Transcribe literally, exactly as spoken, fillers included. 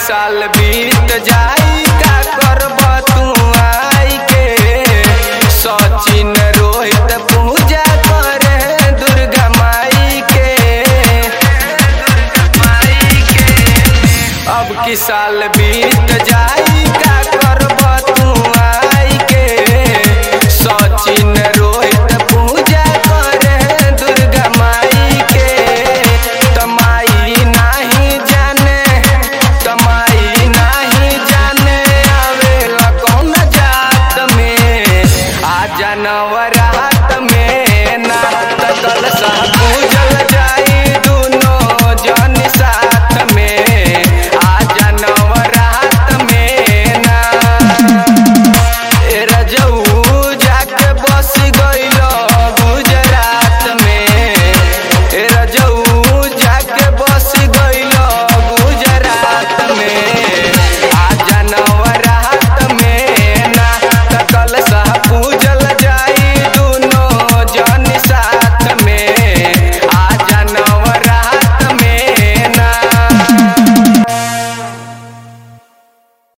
साल बीत जाई का करब तू आई के। सचिन रोहित पूजा करे दुर्गा माई के। अब की साल बीत जाई का करब तू आई के। सचिन रोहित पूजा करे दुर्गा माई के। तमाई नहीं जाने तमाई नहीं जाने आवेला कौन जात में। आ जानवरात में ना तकल सा पूजल